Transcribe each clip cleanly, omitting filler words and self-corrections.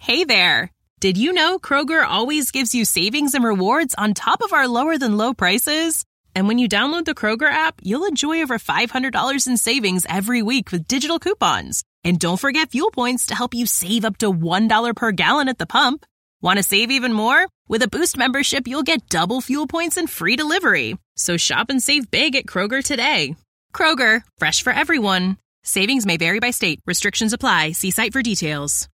Hey there! Did you know Kroger always gives you savings and rewards on top of our lower-than-low prices? And when you download the Kroger app, you'll enjoy over $500 in savings every week with digital coupons. And don't forget fuel points to help you save up to $1 per gallon at the pump. Want to save even more? With a Boost membership, you'll get double fuel points and free delivery. So shop and save big at Kroger today. Kroger, fresh for everyone. Savings may vary by state. Restrictions apply. See site for details.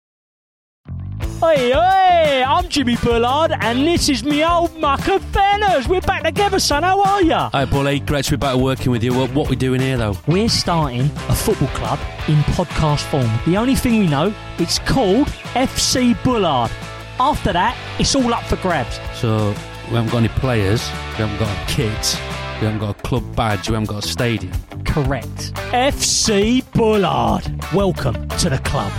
Hey, I'm Jimmy Bullard, and this is me old muck of Fenners. We're back together, son. How are ya? Hi, Bully. Great to be back working with you. What we doing here, though? We're starting a football club in podcast form. The only thing we know, it's called FC Bullard. After that, it's all up for grabs. So, we haven't got any players, we haven't got a kit, we haven't got a club badge, we haven't got a stadium. Correct. FC Bullard. Welcome to the club.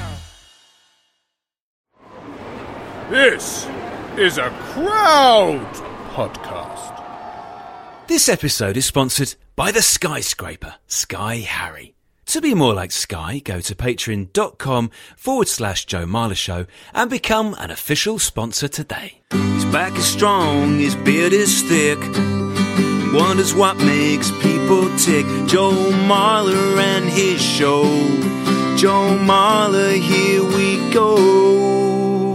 This is a Crowd Podcast. This episode is sponsored by the Skyscraper, Sky Harry. To be more like Sky, go to patreon.com/Joe Marler Show and become an official sponsor today. His back is strong, his beard is thick, wonders what makes people tick. Joe Marler and his show. Joe Marler, here we go.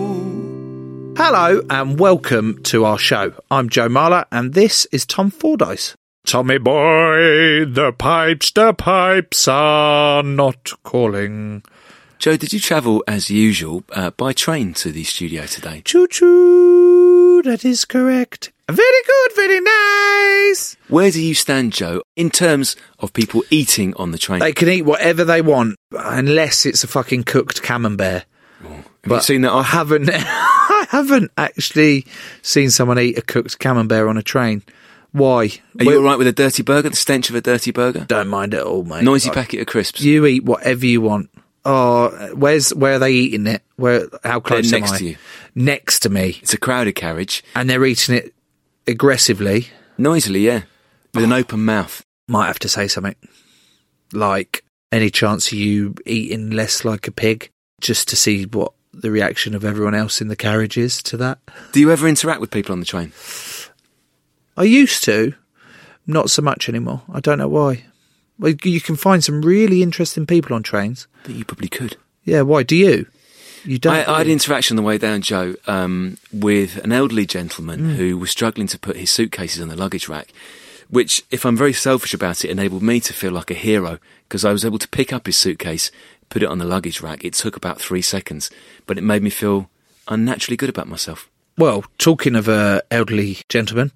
Hello and welcome to our show. I'm Joe Marler and this is Tom Fordyce. Tommy boy, the pipes are not calling. Joe, did you travel as usual by train to the studio today? Choo-choo, that is correct. Very good, very nice. Where do you stand, Joe, in terms of people eating on the train? They can eat whatever they want, unless it's a fucking cooked camembert. Have you seen that? I haven't actually seen someone eat a cooked camembert on a train. Why? Are you all right with a dirty burger, the stench of a dirty burger? Don't mind it at all, mate. Noisy packet of crisps. You eat whatever you want. Oh, where are they eating it? How close They're am I? next to you. Next to me. It's a crowded carriage. And they're eating it aggressively. Noisily, yeah. With an open mouth. Might have to say something. Like, any chance of you eating less like a pig? Just to see what the reaction of everyone else in the carriage is to that. Do you ever interact with people on the train? I used to. Not so much anymore. I don't know why. Well, you can find some really interesting people on trains. But you probably could. Yeah, why? Do you? You don't? I had interaction on the way down, Joe, with an elderly gentleman who was struggling to put his suitcases on the luggage rack, which, if I'm very selfish about it, enabled me to feel like a hero, because I was able to pick up his suitcase, put it on the luggage rack. It took about 3 seconds, but it made me feel unnaturally good about myself. Well, talking of an elderly gentleman,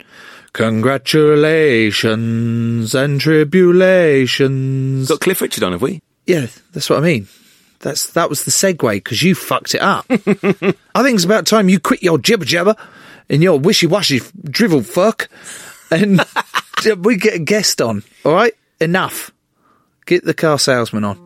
congratulations and tribulations. Got Cliff Richard on, have we? Yeah, that's what I mean. That was the segue, because you fucked it up. I think it's about time you quit your jibber-jabber and your wishy-washy drivel fuck, and we get a guest on, all right? Enough. Get the car salesman on.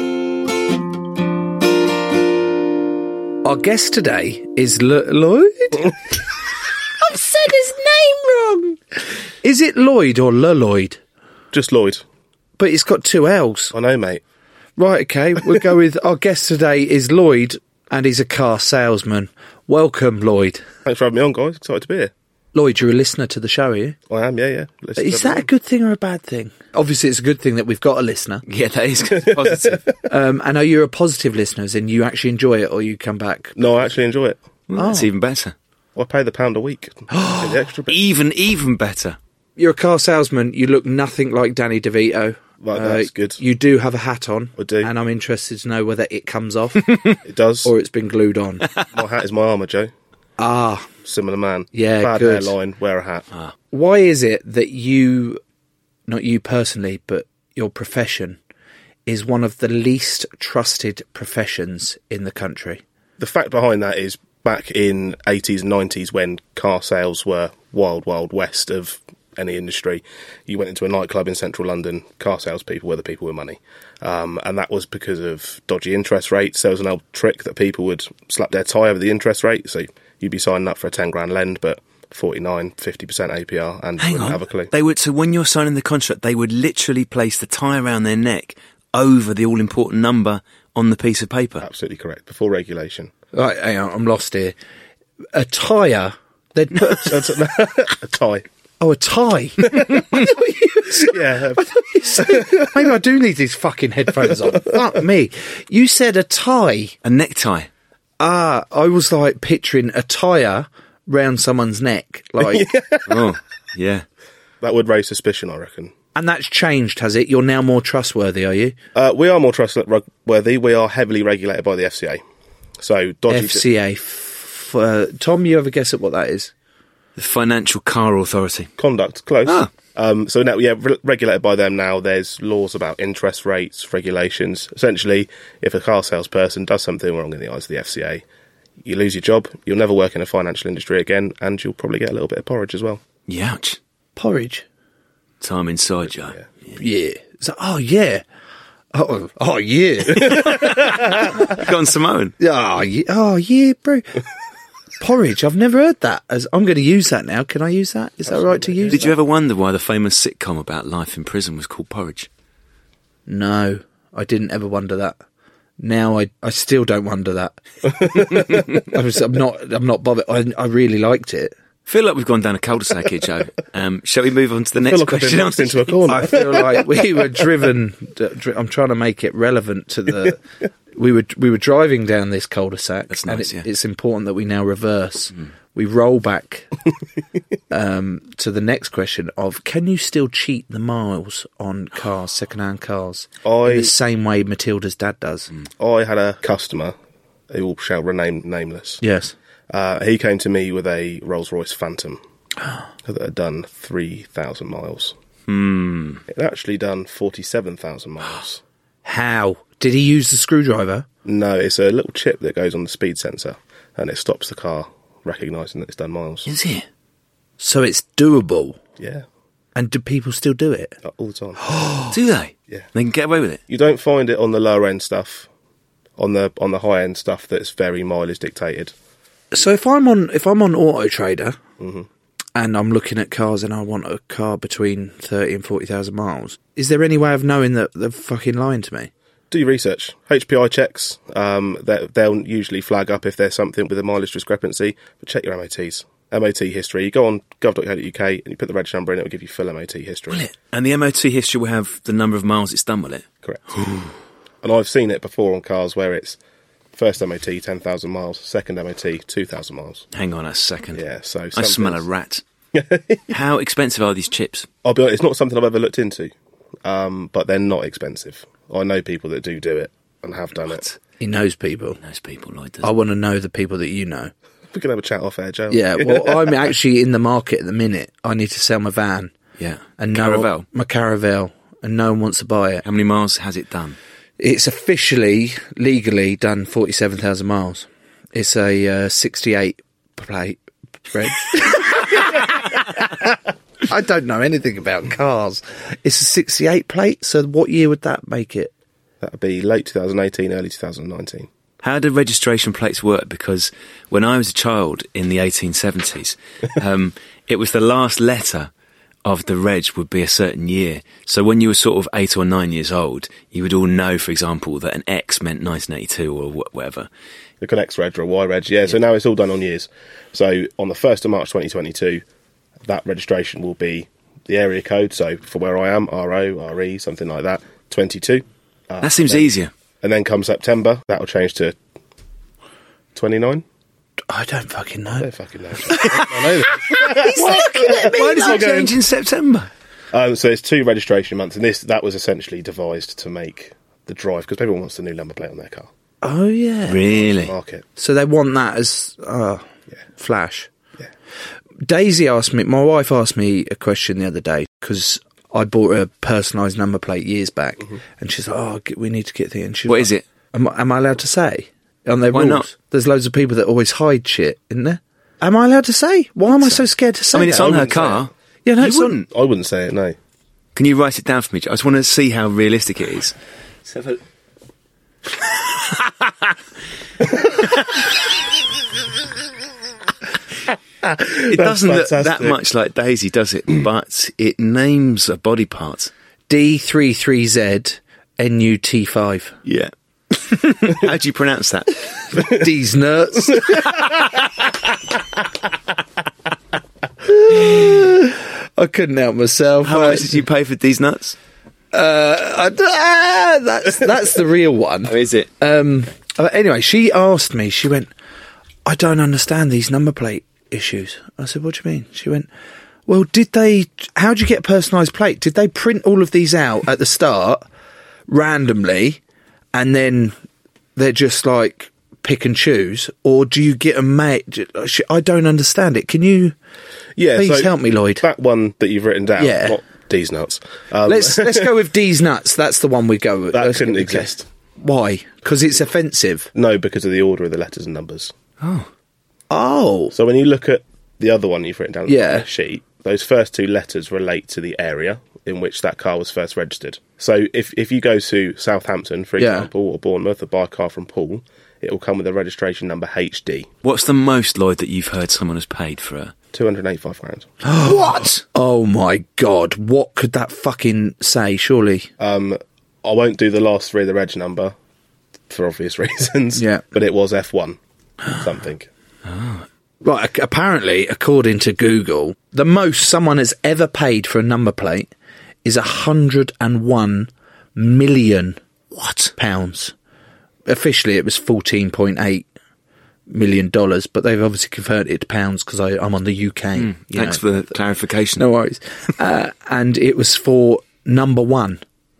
Our guest today is Lloyd. I've said his name wrong. Is it Lloyd or Lloyd? Just Lloyd. But it's got 2 L's. I know, mate. Right, okay. We'll go with our guest today is Lloyd, and he's a car salesman. Welcome, Lloyd. Thanks for having me on, guys. Excited to be here. Lloyd, you're a listener to the show, are you? I am, yeah. Is that a good thing or a bad thing? Obviously, it's a good thing that we've got a listener. Yeah, that is positive. And are you a positive listener, and you actually enjoy it, or you come back? No, I actually enjoy it. That's even better. I pay the £1 a week. Get the extra bit. Even better. You're a car salesman. You look nothing like Danny DeVito. Right, that's good. You do have a hat on. I do. And I'm interested to know whether it comes off. It does. Or it's been glued on. My hat is my armour, Joe. Ah. Similar man. Yeah, Bad good. hairline, wear a hat. Why is it that you, not you personally, but your profession, is one of the least trusted professions in the country? The fact behind that is back in 80s and 90s when car sales were wild, wild west of any industry. You went into a nightclub in central London, car salespeople were the people with money. And that was because of dodgy interest rates. There was an old trick that people would slap their tie over the interest rate. So you'd be signing up for a 10 grand lend, but 49, 50% APR, and wouldn't have a clue. So when you're signing the contract, they would literally place the tie around their neck over the all-important number on the piece of paper. Absolutely correct, before regulation. Right, hang on, I'm lost here. A tyre. They'd put A tie. a tie. Yeah. Maybe I do need these fucking headphones on. Fuck me. You said a tie. A necktie. I was like picturing a tyre round someone's neck, like, Oh, yeah. That would raise suspicion, I reckon. and that's changed, has it? You're now more trustworthy, are you? We are more trustworthy. We are heavily regulated by the FCA. So dodgy. FCA. Tom, you have a guess at what that is? The Financial Car Authority. Conduct, close. Ah. So now, regulated by them now. There's laws about interest rates, regulations. Essentially, if a car salesperson does something wrong in the eyes of the FCA, you lose your job, you'll never work in a financial industry again, and you'll probably get a little bit of porridge as well. Youch. Porridge. Time inside, Joe. Yeah. Oh, yeah. Oh, yeah. Go on, Samoan. Oh, yeah, bro. Porridge. I've never heard that. I'm going to use that now. Can I use that? Is that all right to use? Did you ever wonder why the famous sitcom about life in prison was called Porridge? No, I didn't ever wonder that. Now I still don't wonder that. I'm not bothered. I really liked it. I feel like we've gone down a cul-de-sac here, Joe. Shall we move on to the I next feel like I've question? been boxed into a corner. I feel like we were driven. I'm trying to make it relevant to the. We were driving down this cul-de-sac, That's and nice, yeah. it's important that we now reverse. We roll back to the next question of: can you still cheat the miles on cars, second-hand cars, in the same way Matilda's dad does? I had a customer who shall remain nameless. Yes. He came to me with a Rolls-Royce Phantom that had done 3,000 miles. It had actually done 47,000 miles. How did he use the screwdriver? No, it's a little chip that goes on the speed sensor, and it stops the car recognising that it's done miles. Is it? So it's doable. Yeah, And do people still do it? all the time. Do they? Yeah. They can get away with it. You don't find it on the lower end stuff. On the high end stuff, that's very mileage dictated. So if I'm on Auto Trader and I'm looking at cars and I want a car between 30 and 40,000 miles, is there any way of knowing that they're fucking lying to me? Do your research. HPI checks. They'll usually flag up if there's something with a mileage discrepancy. But check your MOTs. MOT history. You go on gov.co.uk and you put the reg number in, it will give you full MOT history. Will it? And the MOT history will have the number of miles it's done, will it? Correct. And I've seen it before on cars where it's first MOT 10,000 miles, second MOT 2,000 miles. Hang on a second. Yeah, so I smell a rat. How expensive are these chips? I'll be honest, it's not something I've ever looked into, but they're not expensive. I know people that do it and have done it. He knows people. Those people, Lloyd does. I want to know the people that you know. We can have a chat off air, Joe. Yeah, well, I'm actually in the market at the minute. I need to sell my van. Yeah. And Caravelle? My Caravel. And no one wants to buy it. How many miles has it done? It's officially, legally done 47,000 miles. It's a 68 plate reg. I don't know anything about cars. It's a 68 plate, so what year would that make it? That would be late 2018, early 2019. How do registration plates work? Because when I was a child in the 1870s, it was the last letter of the reg would be a certain year. So when you were sort of 8 or 9 years old, you would all know, for example, that an X meant 1982 or whatever. Like an X reg or a Y reg, yeah. So now it's all done on years. So on the 1st of March 2022, that registration will be the area code. So for where I am, RO, RE, something like that, 22. That seems easier. And then come September, that will change to 29. I don't fucking I know. don't fucking know. I know that. He's looking at me Why does like it change in September? So it's 2 registration months, and that was essentially devised to make the drive, because everyone wants the new number plate on their car. Oh, yeah. Really? Market. So they want that as flash. Yeah. Daisy asked me, my wife asked me a question the other day, because I bought a personalised number plate years back, and she's like, we need to get the... And What is it? Am I allowed to say? On their Why rules? not? There's loads of people that always hide shit, isn't there? Am I allowed to say? Why am I so scared to say I mean, it's that? on her wouldn't say car. Yeah, no, You it's on- wouldn't. I wouldn't say it, no. Can you write it down for me? I just want to see how realistic it is. It doesn't look that fantastic. much like Daisy, does it? But it names a body part. D33Z NUT5. Yeah. How do you pronounce that? These nuts. I couldn't help myself. How much did you pay for these nuts? That's the real one. Oh, is it? Anyway, she asked me, she went, I don't understand these number plate issues. I said, what do you mean? She went, well, how'd you get a personalised plate? Did they print all of these out at the start randomly and then they're just like pick and choose? Or do you get them made? I don't understand it. Can you please help me, Lloyd? That one that you've written down, Yeah. not D's nuts. Let's go with D's nuts. That's the one we go with. That Let's couldn't go with exist. Why? Because it's offensive. No, because of the order of the letters and numbers. Oh. So when you look at the other one you've written down on Yeah. the sheet, those first two letters relate to the area in which that car was first registered. So if you go to Southampton, for Yeah. example, or Bournemouth, or buy a car from Poole, it will come with a registration number HD. What's the most, Lloyd, that you've heard someone has paid for a... 285 grand. What? Oh my God. What could that fucking say, surely? I won't do the last three of the reg number for obvious reasons. Yeah. But it was F1 something. Right, apparently, according to Google, the most someone has ever paid for a number plate is 101 million pounds. Officially, it was $14.8 million, but they've obviously converted it to pounds because I'm on the UK. Thanks for the clarification. No worries. And it was for number one.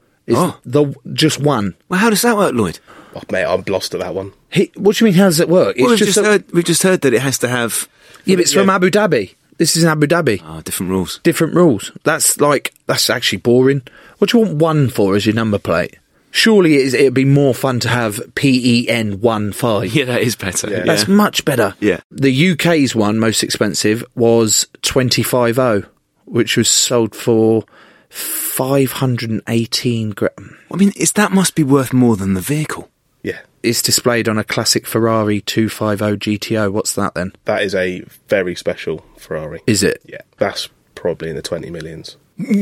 Just one. Well, how does that work, Lloyd? Oh, mate, I'm lost at that one. What do you mean, how does it work? Well, we've just heard that it has to have... Yeah, but it's from Abu Dhabi. This is in Abu Dhabi. different rules. Different rules. That's actually boring. What do you want one for as your number plate? Surely it'd be more fun to have PEN15. Yeah, that is better. Yeah. That's much better. Yeah. The UK's one, most expensive, was 250, which was sold for 518 grand. I mean, that must be worth more than the vehicle. Yeah. It's displayed on a classic Ferrari 250 GTO. What's that then? That is a very special Ferrari. Is it? Yeah. That's probably in the 20 millions.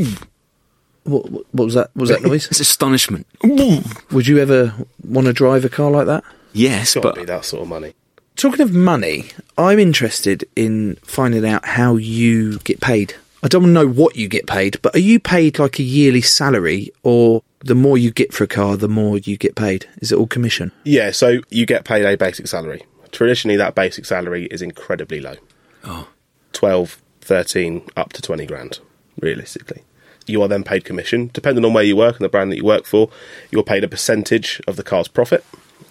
What was that? Was that noise? It's astonishment. Would you ever want to drive a car like that? Yes, It's got but... to be that sort of money. Talking of money, I'm interested in finding out how you get paid. I don't want to know what you get paid, but are you paid like a yearly salary, or the more you get for a car, the more you get paid? Is it all commission? Yeah, so you get paid a basic salary. Traditionally, that basic salary is incredibly low. 12, 13, up to 20 grand, realistically. You are then paid commission. Depending on where you work and the brand that you work for, you're paid a percentage of the car's profit.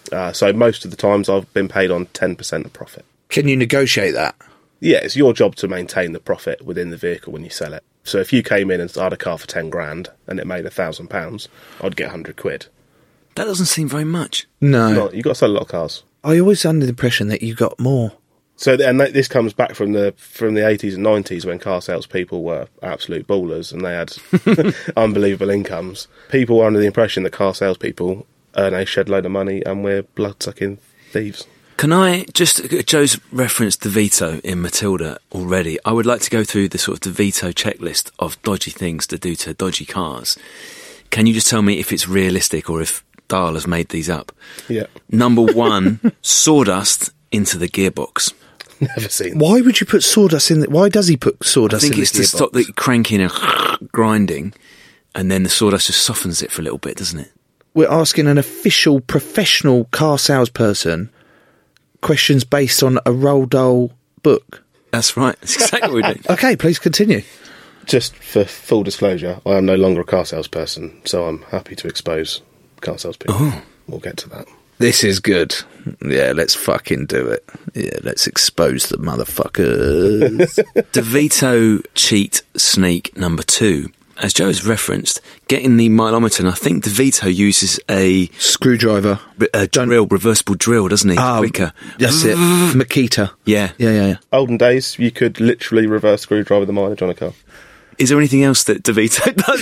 So most of the times I've been paid on 10% of profit. Can you negotiate that? Yeah, it's your job to maintain the profit within the vehicle when you sell it. So if you came in and started a car for 10 grand and it made £1,000, I'd get 100 quid. That doesn't seem very much. No. You've got to sell a lot of cars. I always under the impression that you got more. So, and this comes back from the 80s and 90s when car salespeople were absolute ballers and they had unbelievable incomes. People were under the impression that car salespeople earn a shed load of money and we're blood-sucking thieves. Can I just... Joe's referenced DeVito in Matilda already. I would like to go through the sort of DeVito checklist of dodgy things to do to dodgy cars. Can you just tell me if it's realistic or if Dahl has made these up? Yeah. Number 1, sawdust into the gearbox. Never seen that. Why would you put sawdust in? Why does he put sawdust I in think it's the to gearbox? stop the cranking and grinding, and then the sawdust just softens it for a little bit, doesn't it? We're asking an official, professional car salesperson questions based on a Roald Dahl book. That's right. That's exactly what we do. Okay, please continue. Just for full disclosure, I am no longer a car salesperson, so I'm happy to expose car salespeople. Oh. We'll get to that. This is good. Yeah, let's fucking do it. Yeah, let's expose the motherfuckers. DeVito cheat sneak number 2. As Joe has referenced, getting the mileometer, and I think DeVito uses a Screwdriver. reversible drill, doesn't he? Quicker. That's it. Makita. Yeah. Yeah. Olden days, you could literally reverse screwdriver the mileage on a car. Is there anything else that DeVito does?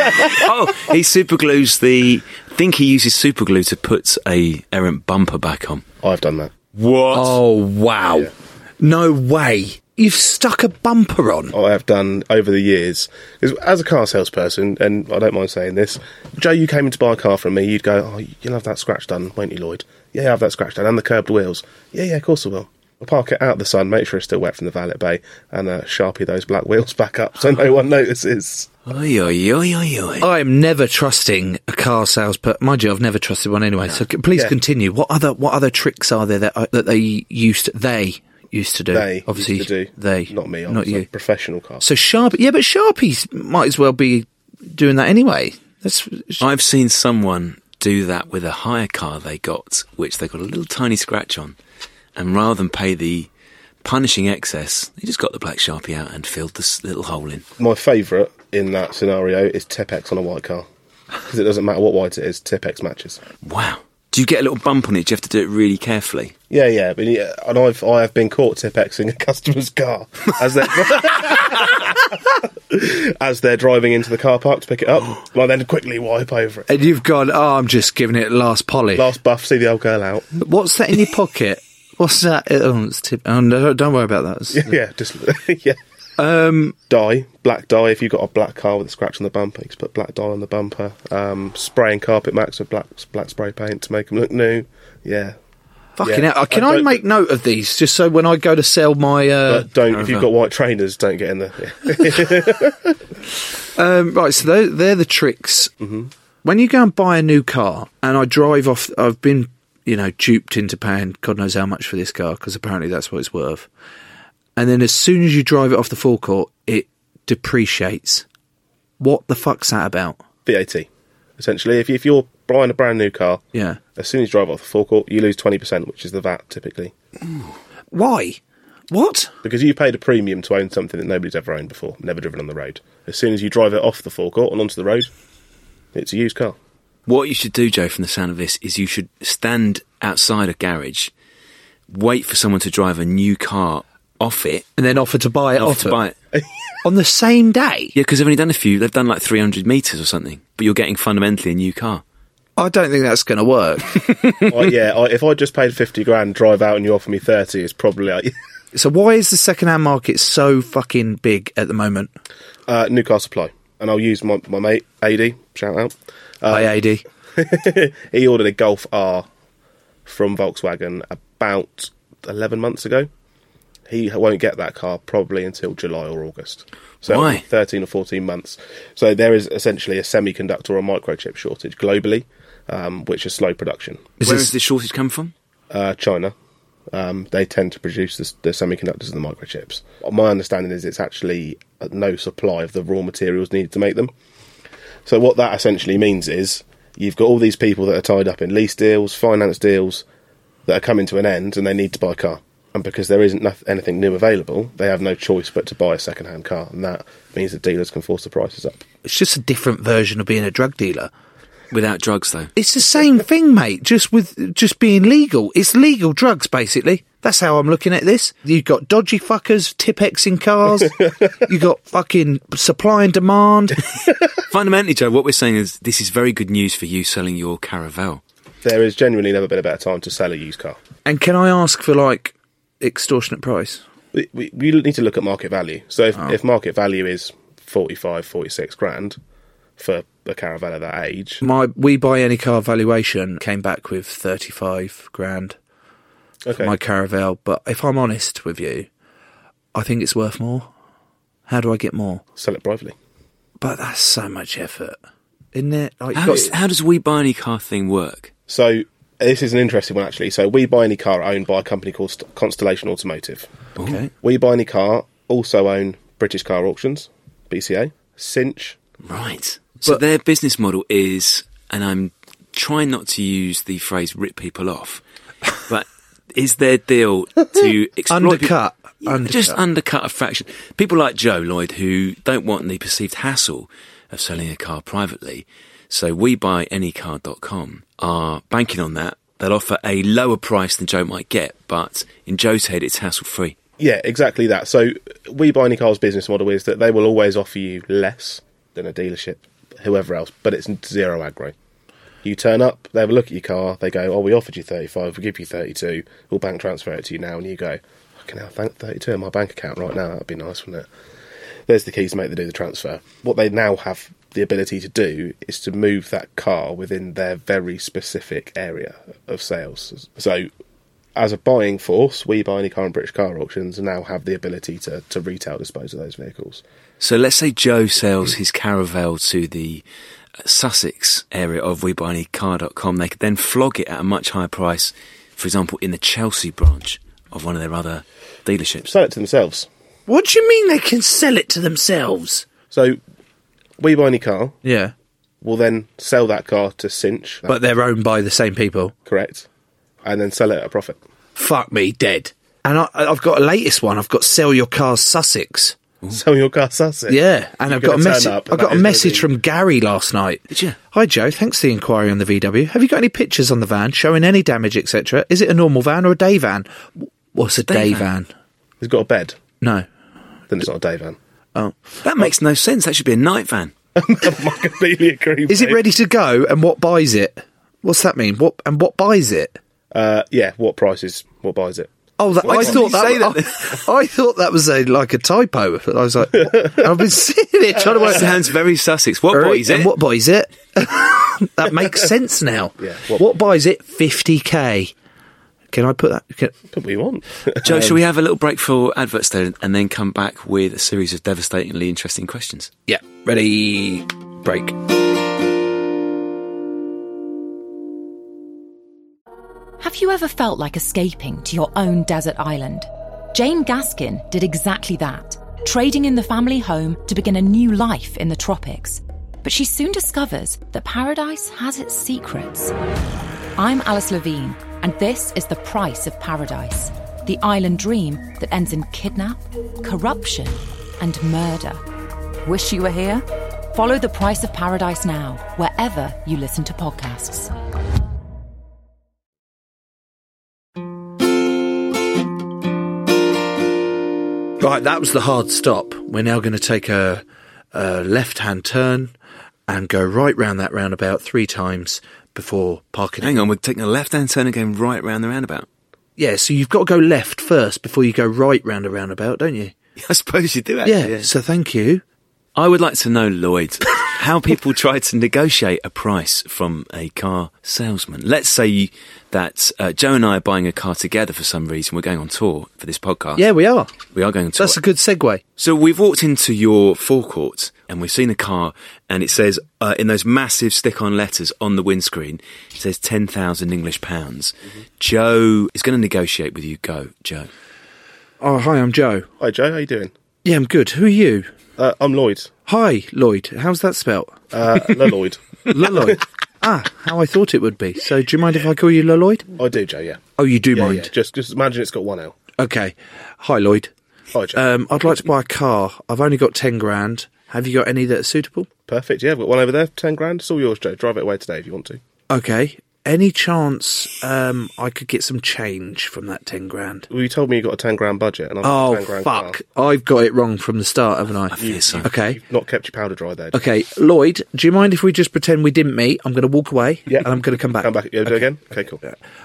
Oh, he superglues I think he uses superglue to put a errant bumper back on. I've done that. What? Oh, wow. Yeah. No way. You've stuck a bumper on. I have done over the years. 'Cause as a car salesperson, and I don't mind saying this, Joe, you came in to buy a car from me, you'd go, oh, you'll have that scratch done, won't you, Lloyd? Yeah, I'll have that scratch done, and the curbed wheels. Yeah, of course I will. I'll park it out of the sun, make sure it's still wet from the valet bay, and Sharpie those black wheels back up so no one notices. Oi, oi, oi, oi, oi. I'm never trusting a car salesperson. Mind you, I've never trusted one anyway. So please continue. What other tricks are there that they used to do? They Obviously, used to do. They, not me. I'm not you. A professional car. So Sharpie, but Sharpies might as well be doing that anyway. I've seen someone do that with a hire car they got, which they got a little tiny scratch on, and rather than pay the punishing excess, they just got the black Sharpie out and filled this little hole in. My favourite in that scenario is Tipex on a white car. Because it doesn't matter what white it is, Tipex matches. Wow. Do you get a little bump on it? Do you have to do it really carefully? Yeah, but and I have been caught Tipexing a customer's car as they're driving into the car park to pick it up. I then quickly wipe over it. And you've gone, I'm just giving it last polish. Last buff, see the old girl out. What's that in your pocket? What's that? No, don't worry about that. Yeah. Dye, black dye. If you've got a black car with a scratch on the bumper, you can put black dye on the bumper. Spraying carpet mats with black spray paint to make them look new. Yeah. Fucking hell. Can I make note of these just so when I go to sell my... But don't, if you've got white trainers, don't get in there. Right, so they're the tricks. Mm-hmm. When you go and buy a new car, and I drive off... I've been, duped into paying God knows how much for this car, because apparently that's what it's worth. And then as soon as you drive it off the forecourt, it depreciates. What the fuck's that about? VAT. Essentially, if you're buying a brand new car, as soon as you drive it off the forecourt, you lose 20%, which is the VAT typically. Why? What? Because you paid a premium to own something that nobody's ever owned before, never driven on the road. As soon as you drive it off the forecourt and onto the road, it's a used car. What you should do, Joe, from the sound of this, is you should stand outside a garage, wait for someone to drive a new car off it, and then offer to buy it buy it on the same day. Yeah, because they've only done a few. They've done like 300 metres or something, but you're getting fundamentally a new car. I don't think that's going to work. If I just paid 50 grand, drive out, and you offer me 30, it's probably like... So why is the second-hand market so fucking big at the moment? New car supply, and I'll use my mate AD. Shout out. Hi, AD. He ordered a Golf R from Volkswagen about 11 months ago. He won't get that car probably until July or August. So why? 13 or 14 months. So there is essentially a semiconductor or microchip shortage globally, which is slow production. Where does this shortage come from? China. They tend to produce the semiconductors and the microchips. My understanding is it's actually no supply of the raw materials needed to make them. So what that essentially means is you've got all these people that are tied up in lease deals, finance deals that are coming to an end, and they need to buy a car. And because there isn't anything new available, they have no choice but to buy a second-hand car, and that means that dealers can force the prices up. It's just a different version of being a drug dealer. Without drugs, though. It's the same thing, mate, just being legal. It's legal drugs, basically. That's how I'm looking at this. You've got dodgy fuckers, Tipexing cars. You've got fucking supply and demand. Fundamentally, Joe, what we're saying is this is very good news for you selling your Caravelle. There has genuinely never been a better time to sell a used car. And can I ask for, extortionate price? We need to look at market value. So if market value is 45, 46 grand for a Caravelle of that age... My We Buy Any Car valuation came back with 35 grand for my Caravelle. But if I'm honest with you, I think it's worth more. How do I get more? Sell it privately. But that's so much effort, isn't it? How does We Buy Any Car thing work? So... This is an interesting one, actually. So We Buy Any Car owned by a company called Constellation Automotive. Okay. We Buy Any Car also own British Car Auctions, BCA, Cinch. Right. So their business model is, and I'm trying not to use the phrase rip people off, but is their deal to exploit... Just undercut a fraction. People like Joe Lloyd, who don't want the perceived hassle of selling a car privately... So WeBuyAnyCar.com are banking on that. They'll offer a lower price than Joe might get, but in Joe's head, it's hassle-free. Yeah, exactly that. So We Buy Any Car's business model is that they will always offer you less than a dealership, whoever else, but it's zero aggro. You turn up, they have a look at your car, they go, we offered you 35, we'll give you 32, we'll bank transfer it to you now, and you go, Fucking hell, 32 in my bank account right now. That'd be nice, wouldn't it? There's the keys to make them do the transfer. What they now have the ability to do is to move that car within their very specific area of sales. So, as a buying force, We Buy Any Car and British Car Auctions now have the ability to retail dispose of those vehicles. So let's say Joe sells his Caravelle to the Sussex area of WeBuyAnyCar.com. They could then flog it at a much higher price, for example, in the Chelsea branch of one of their other dealerships. Sell it to themselves. What do you mean they can sell it to themselves? So, We Buy Any Car Yeah. will then sell that car to Cinch. But they're owned by the same people. Correct. And then sell it at a profit. Fuck me, dead. And I've got a latest one. I've got Sell Your Cars Sussex. Sell your car Sussex. Yeah, and You're I've got a gonna turn message. up, I got a that is message gonna from Gary last night. Did you? Hi Joe, thanks for the inquiry on the VW. Have you got any pictures on the van showing any damage, etc.? Is it a normal van or a day van? What's a day van? He's got a bed. No. Then it's not a day van. Oh, That makes no sense. That should be a night van. I completely agree. is it mate. ready to go? And what buys it? What's that mean? What buys it? Yeah. What prices? What buys it? Oh, Why I didn't thought you say that. that I thought that was like a typo. I was like, I've been sitting here trying to work. Sounds very Sussex. What buys And it? what buys it? That makes sense now. Yeah, What buys it? 50k. Can I put that? Put what you want. Joe, shall we have a little break for adverts there and then come back with a series of devastatingly interesting questions? Yeah. Ready? Break. Have you ever felt like escaping to your own desert island? Jane Gaskin did exactly that, trading in the family home to begin a new life in the tropics. But she soon discovers that paradise has its secrets. I'm Alice Levine, and this is The Price of Paradise, the island dream that ends in kidnap, corruption, and murder. Wish you were here? Follow The Price of Paradise now, wherever you listen to podcasts. Right, that was the hard stop. We're now going to take a left-hand turn and go right round that roundabout 3 times before parking. Hang on, we're taking a left-hand turn again right round the roundabout. Yeah, so you've got to go left first before you go right round a roundabout, don't you? I suppose you do, actually. Yeah, so thank you. I would like to know, Lloyd, how people try to negotiate a price from a car salesman. Let's say that Joe and I are buying a car together for some reason. We're going on tour for this podcast. Yeah, we are. We are going on tour. That's a good segue. So we've walked into your forecourt and we've seen a car and it says, in those massive stick-on letters on the windscreen, it says 10,000 English pounds. Mm-hmm. Joe is going to negotiate with you. Go, Joe. Oh, hi, I'm Joe. Hi, Joe. How you doing? Yeah, I'm good. Who are you? I'm Lloyd. Hi, Lloyd. How's that spelt? Lloyd. Lloyd. How I thought it would be. So do you mind if I call you Lloyd? I do, Joe, yeah. Oh, you do Yeah, mind? yeah. Just imagine it's got 1 L. Okay. Hi, Lloyd. Hi, Joe. I'd like to buy a car. I've only got 10 grand. Have you got any that are suitable? Perfect, yeah. I've got one over there, 10 grand. It's all yours, Joe. Drive it away today if you want to. Okay. Any chance I could get some change from that 10 grand? Well, you told me you got a 10 grand budget. And I've got a 10 grand fuck. car. I've got it wrong from the start, haven't I? I fear so. Okay. You've not kept your powder dry there. Joe. Okay. Lloyd, do you mind if we just pretend we didn't meet? I'm going to walk away. Yeah. And I'm going to come back. Come back. Yeah, do it again? Okay, cool.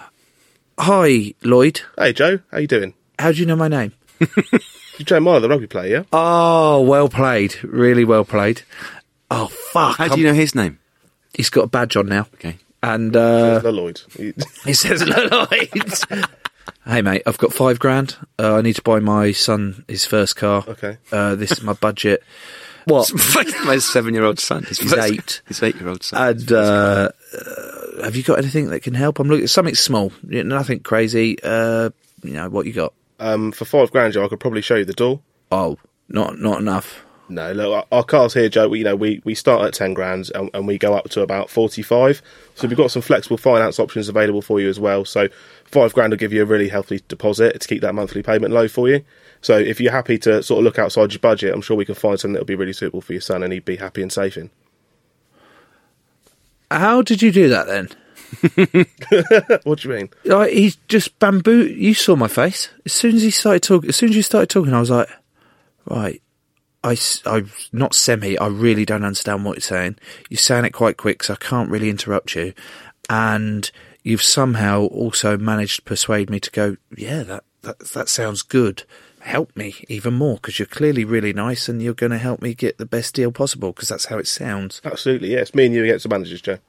Hi, Lloyd. Hey, Joe. How you doing? How do you know my name? You Joe Myler, the rugby player, yeah? Oh, well played. Really well played. Oh, fuck. How do you know his name? He's got a badge on now. Okay. And Lloyd. he says, Lloyd. Hey, mate, I've got 5 grand. I need to buy my son his first car. Okay. This is my budget. What? My 7-year-old son. He's 8. His 8-year-old son. And have you got anything that can help? I'm looking at something small, nothing crazy. You know, what you got? For 5 grand, Joe, I could probably show you the door. Oh, not enough. No, look, our cars here, Joe, we start at 10 grand and we go up to about 45. So we've got some flexible finance options available for you as well. So 5 grand will give you a really healthy deposit to keep that monthly payment low for you. So if you're happy to sort of look outside your budget, I'm sure we can find something that'll be really suitable for your son and he'd be happy and safe in. How did you do that then? What do you mean? Like, he's just bamboo. You saw my face. As soon as you started talking, I was like, right. I'm not semi. I really don't understand what you're saying. You're saying it quite quick, so I can't really interrupt you. And you've somehow also managed to persuade me to go, yeah, that sounds good. Help me even more, because you're clearly really nice and you're going to help me get the best deal possible, because that's how it sounds. Absolutely, yes. Me and you against the managers, Joe.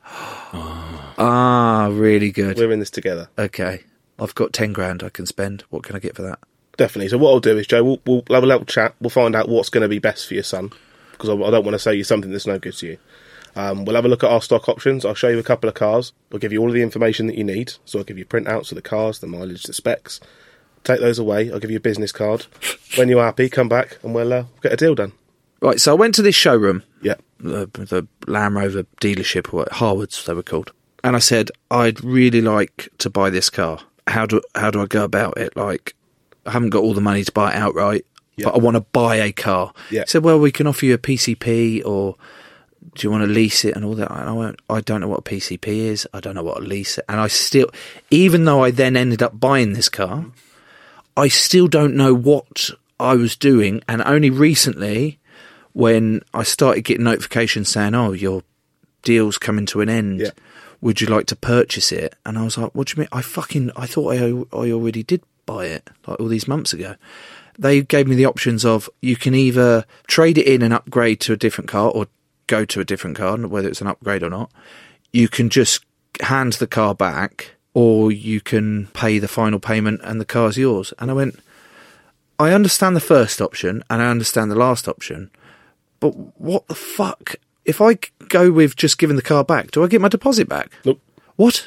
Ah, really good. We're in this together. Okay. I've got 10 grand I can spend. What can I get for that? Definitely. So what I'll do is, Joe, we'll have a little chat. We'll find out what's going to be best for your son, because I don't want to sell you something that's no good to you. We'll have a look at our stock options. I'll show you a couple of cars. We'll give you all of the information that you need. So I'll give you printouts of the cars, the mileage, the specs. Take those away. I'll give you a business card. When you're happy, come back and we'll get a deal done. Right, so I went to this showroom, Yeah. the Land Rover dealership, or Harwood's they were called, and I said, I'd really like to buy this car. How do I go about it? Like, I haven't got all the money to buy it outright, but I want to buy a car. Yeah. He said, well, we can offer you a PCP, or do you want to lease it and all that? And I went, I don't know what a PCP is. I don't know what a lease is. And I still, even though I then ended up buying this car, I still don't know what I was doing. And only recently, when I started getting notifications saying, oh, your deal's coming to an end, would you like to purchase it? And I was like, what do you mean? I thought I already did buy it, like all these months ago. They gave me the options of, you can either trade it in and upgrade to a different car, or go to a different car, whether it's an upgrade or not. You can just hand the car back, or you can pay the final payment and the car's yours. And I went, I understand the first option and I understand the last option, but what the fuck? If I go with just giving the car back, do I get my deposit back? Nope. What?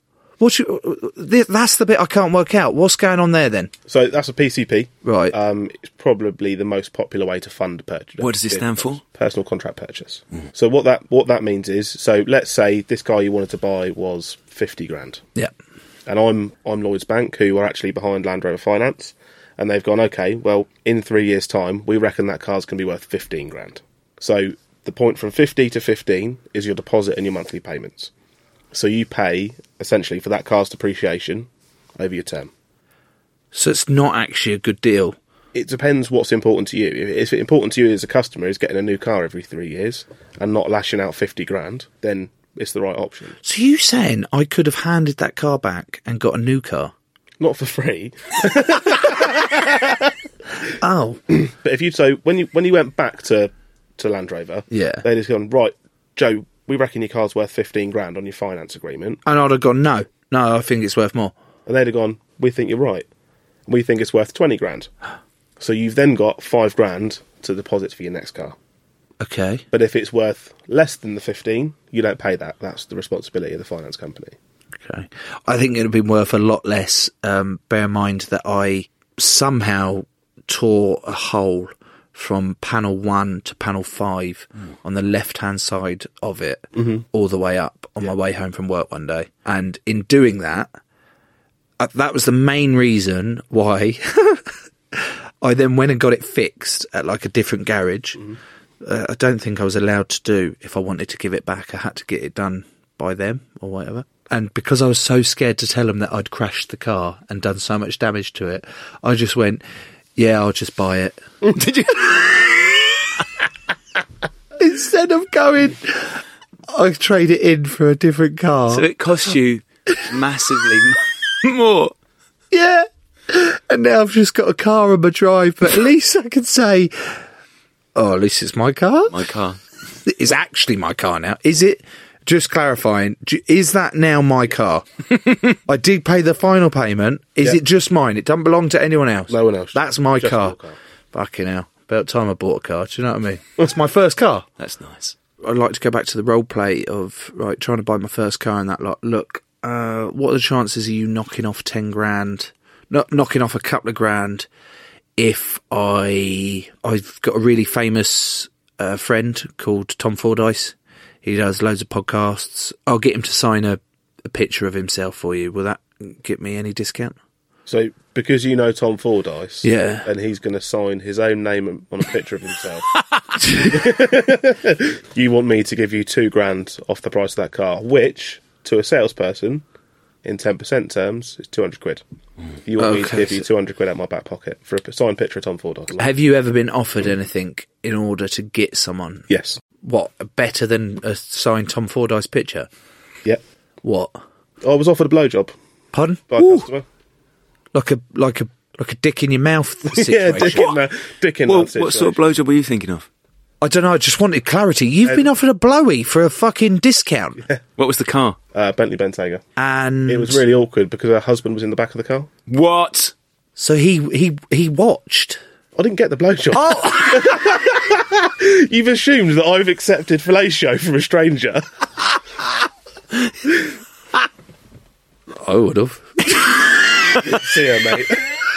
That's the bit I can't work out. What's going on there then? So that's a PCP. Right. It's probably the most popular way to fund a purchase. What does it stand for? Personal contract purchase. So what that means is, so let's say this car you wanted to buy was 50 grand. Yeah. And I'm Lloyds Bank, who are actually behind Land Rover Finance, and they've gone, okay, well, in 3 years' time, we reckon that car's going to be worth 15 grand. So the point from 50 to 15 is your deposit and your monthly payments. So you pay, essentially, for that car's depreciation over your term. So it's not actually a good deal. It depends what's important to you. If it's important to you as a customer is getting a new car every 3 years and not lashing out 50 grand, then it's the right option. So you saying I could have handed that car back and got a new car? Not for free. Oh. But if you, so when you went back to Land Rover, Yeah. they'd just gone, right, Joe, we reckon your car's worth 15 grand on your finance agreement. And I'd have gone, no, I think it's worth more. And they'd have gone, we think you're right. We think it's worth 20 grand. So you've then got 5 grand to deposit for your next car. Okay. But if it's worth less than the 15, you don't pay that. That's the responsibility of the finance company. Okay. I think it would have been worth a lot less. Bear in mind that I somehow tore a hole from panel 1 to panel 5 on the left-hand side of it, all the way up on my way home from work one day. And in doing that, that was the main reason why I then went and got it fixed at like a different garage. I don't think I was allowed to do, if I wanted to give it back, I had to get it done by them or whatever. And because I was so scared to tell them that I'd crashed the car and done so much damage to it, I just went, yeah, I'll just buy it. Did you? Instead of going, I trade it in for a different car. So it cost you massively more. Yeah. And now I've just got a car on my drive, but at least I can say, oh, at least it's my car. My car. It's actually my car now. Is it? Just clarifying, is that now my car? I did pay the final payment. Is it just mine? It doesn't belong to anyone else? No one else. That's my Just car. your car. Fucking hell. About time I bought a car. Do you know what I mean? It's my first car. That's nice. I'd like to go back to the role play of, right, trying to buy my first car and that lot. Look, what are the chances of you knocking off 10 grand, knocking off a couple of grand, if I've got a really famous friend called Tom Fordyce. He does loads of podcasts. I'll get him to sign a picture of himself for you. Will that get me any discount? So, because you know Tom Fordyce, Yeah. and he's going to sign his own name on a picture of himself, you want me to give you 2 grand off the price of that car, which, to a salesperson, in 10% terms, is 200 quid. You want me to give you 200 quid out of my back pocket for a signed picture of Tom Fordyce. Have you ever been offered anything in order to get someone? Yes. What, better than a signed Tom Fordyce picture? Yep. What? I was offered a blowjob Pardon? by a customer. Like a like a dick in your mouth situation. Yeah, dick in Well, that what sort of situation. blowjob were you thinking of? I don't know, I just wanted clarity. You've been offered a blowy for a fucking discount. What was the car? Bentley Bentayga. And It was really awkward because her husband was in the back of the car. What? so he watched. I didn't get the blowjob. You've assumed that I've accepted fellatio from a stranger. I would have. See her, mate.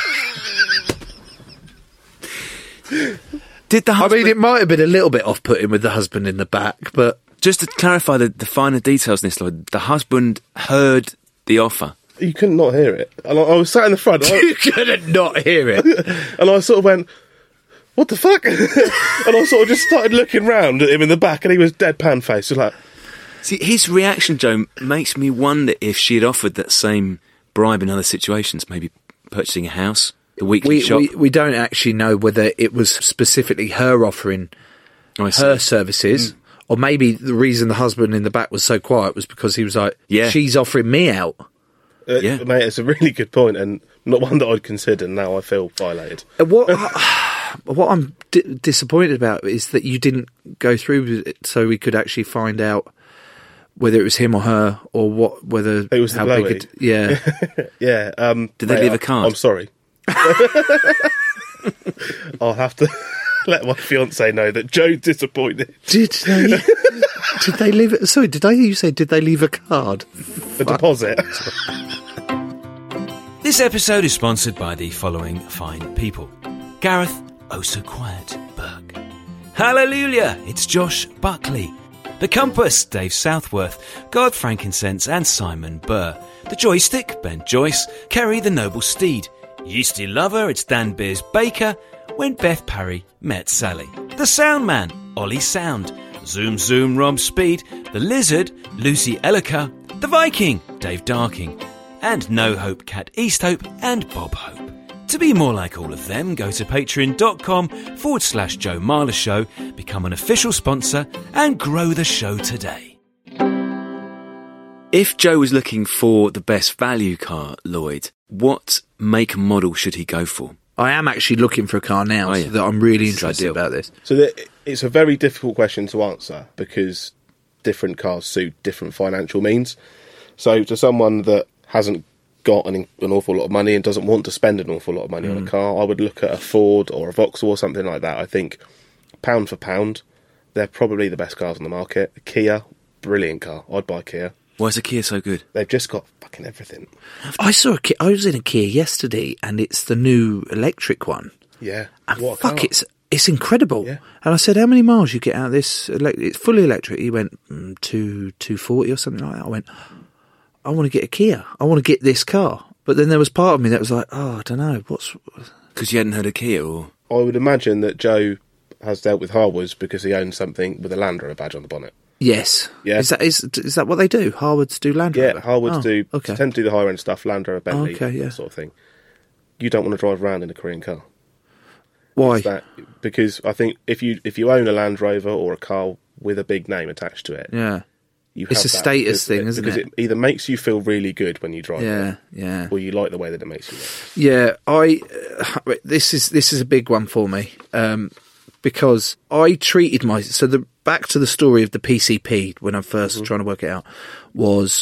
Did the I husband... mean, it might have been a little bit off-putting with the husband in the back, but Just to clarify the finer details in this, Lloyd, the husband heard the offer. You couldn't not hear it. And I was sat in the front. you couldn't not hear it. And I sort of went, what the fuck? And I sort of just started looking round at him in the back, and he was deadpan faced. He was like, See, his reaction, Joe, makes me wonder if she had offered that same bribe in other situations, maybe purchasing a house, the weekly shop. We don't actually know whether it was specifically her offering I see. her services, or maybe the reason the husband in the back was so quiet was because he was like, Yeah. she's offering me out. Yeah. mate, it's a really good point, and not one that I'd consider. Now I feel violated. What I'm disappointed about is that you didn't go through with it so we could actually find out whether it was him or her, or whether It was the how blowy. big yeah. Yeah. Did they mate, leave a card? I'm sorry. I'll have to let my fiance know that Joe's disappointed. Did they leave it? Sorry, did I hear you say, did they leave a card? The deposit. This episode is sponsored by the following fine people. Gareth, oh so quiet, Burke. Hallelujah, it's Josh Buckley. The Compass, Dave Southworth. God Frankincense and Simon Burr. The Joystick, Ben Joyce. Kerry the Noble Steed. Yeasty Lover, it's Dan Beers Baker. When Beth Parry met Sally. The Sound Man, Ollie Sound. Zoom Zoom Rob Speed. The Lizard, Lucy Elliker. The Viking, Dave Darking. And No Hope Cat Easthope and Bob Hope. To be more like all of them, go to patreon.com/Joe Marler Show, become an official sponsor, and grow the show today. If Joe was looking for the best value car, Lloyd, what make and model should he go for? I am actually looking for a car now, Are you? so that I'm really This is interested ideal. about this. So it's a very difficult question to answer because different cars suit different financial means. So to someone that hasn't got an awful lot of money and doesn't want to spend an awful lot of money on a car, I would look at a Ford or a Vauxhall or something like that. I think pound for pound, they're probably the best cars on the market. Kia, brilliant car. I'd buy a Kia. Why is a Kia so good? They've just got fucking everything. I saw a Kia. I was in a Kia yesterday, and it's the new electric one. Yeah. And What a fuck, car. it's incredible. Yeah. And I said, how many miles you get out of this? It's fully electric. He went 240 or something like that. I went, I want to get a Kia. I want to get this car. But then there was part of me that was like, oh, I don't know. Because you hadn't heard of Kia, or... I would imagine that Joe has dealt with Harwoods because he owns something with a Land Rover badge on the bonnet. Yes. Yeah. Is that what they do? Harwoods do Land Rover? Yeah, Harwoods Okay. tend to do the higher end stuff, Land Rover, Bentley, Okay, yeah. that sort of thing. You don't want to drive around in a Korean car. Why? Because I think if you own a Land Rover or a car with a big name attached to it, Yeah. you It's have a that status because- thing, isn't because it? either makes you feel really good when you drive Yeah, it, yeah. or you like the way that it makes you feel. Yeah, this is a big one for me, because I treated back to the story of the PCP when I'm first trying to work it out, was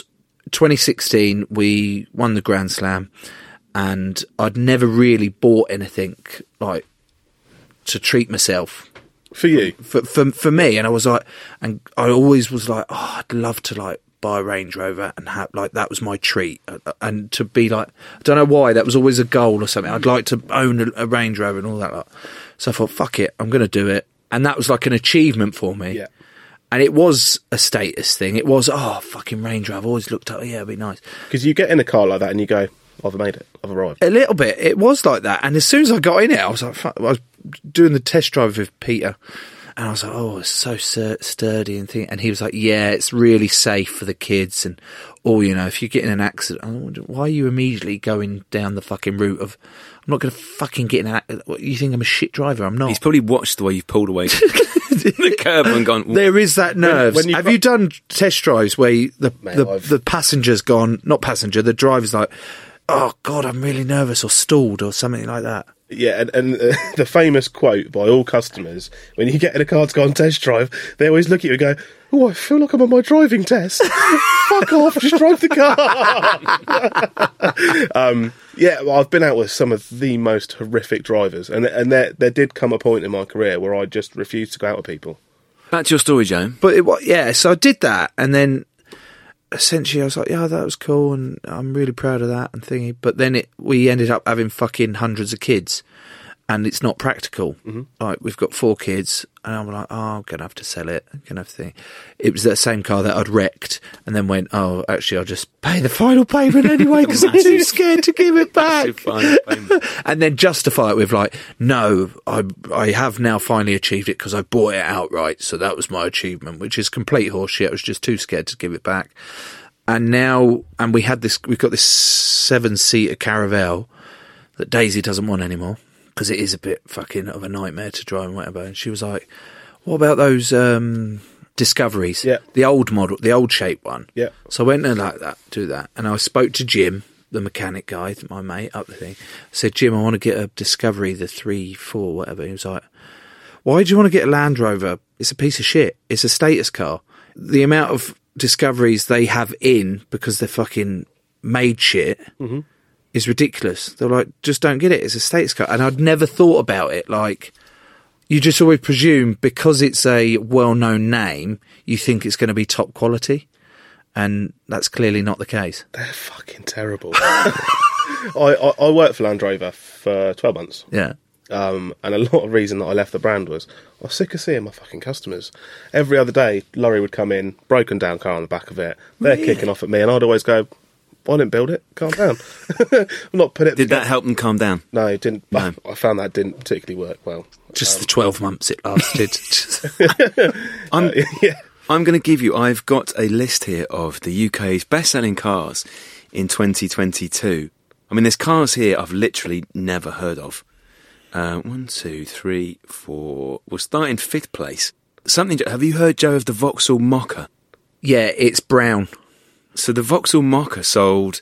2016 we won the Grand Slam, and I'd never really bought anything like to treat myself. For you, For me, and I was like, and I always was like, oh, I'd love to like buy a Range Rover and have like that was my treat, and to be like, I don't know why, that was always a goal or something. I'd like to own a Range Rover and all that. Like. So I thought, fuck it, I'm going to do it, and that was like an achievement for me. yeah. And it was a status thing. It was, oh, fucking Range Rover. I've always looked up, yeah, it'd be nice. Because you get in a car like that and you go, I've made it, I've arrived. A little bit. It was like that. And as soon as I got in it, I was like, fuck, I was doing the test drive with Peter. And I was like, oh, it's so sturdy and thing. And he was like, yeah, it's really safe for the kids. And, or, you know, if you get in an accident, I wonder, why are you immediately going down the fucking route of, I'm not going to fucking get in an accident. You think I'm a shit driver? I'm not. He's probably watched the way you've pulled away the curb and gone... There is that nerves. when Have you done test drives where Mate, the passenger's gone, not passenger, the driver's like, oh God, I'm really nervous, or stalled, or something like that. Yeah, and the famous quote by all customers, when you get in a car to go on test drive, they always look at you and go, oh, I feel like I'm on my driving test. Fuck off, just drive the car. Yeah, well, I've been out with some of the most horrific drivers, and there did come a point in my career where I just refused to go out with people. Back to your story, Joe. But so I did that, and then essentially I was like, yeah, that was cool, and I'm really proud of that and thingy. But then we ended up having fucking hundreds of kids, and it's not practical. Mm-hmm. Like, we've got 4 kids, and I'm like, oh, I'm going to have to sell it. I'm going to have to think. It was that same car that I'd wrecked, and then went, oh, actually, I'll just pay the final payment anyway, because I'm too scared to give it back. And then justify it with like, no, I have now finally achieved it because I bought it outright, so that was my achievement, which is complete horseshit. I was just too scared to give it back. And now, we've got this 7-seater Caravelle that Daisy doesn't want anymore, because it is a bit fucking of a nightmare to drive and whatever. And she was like, what about those Discoveries? Yeah. The old model, the old shape one. Yeah. So I went and do that. And I spoke to Jim, the mechanic guy, my mate, up the thing. I said, Jim, I want to get a Discovery, the 3-4, whatever. He was like, why do you want to get a Land Rover? It's a piece of shit. It's a status car. The amount of Discoveries they have in, because they're fucking made shit, mm-hmm. is ridiculous. They're like, just don't get it. It's a status car. And I'd never thought about it. Like, you just always presume because it's a well-known name, you think it's going to be top quality. And that's clearly not the case. They're fucking terrible. I worked for Land Rover for 12 months. Yeah. And a lot of reason that I left the brand was I was sick of seeing my fucking customers. Every other day, lorry would come in, broken down car on the back of it. They're kicking off at me, and I'd always go, I didn't build it. Calm down. I'm not put it. Did that help them calm down? No, it didn't. No. I found that didn't particularly work well. Just the 12 months it lasted. I'm going to give you, I've got a list here of the UK's best-selling cars in 2022. I mean, there's cars here I've literally never heard of. 1, 2, 3, 4. We'll start in 5th place. Have you heard, Joe, of the Vauxhall Mocha? Yeah, it's brown. So the Vauxhall Mocha sold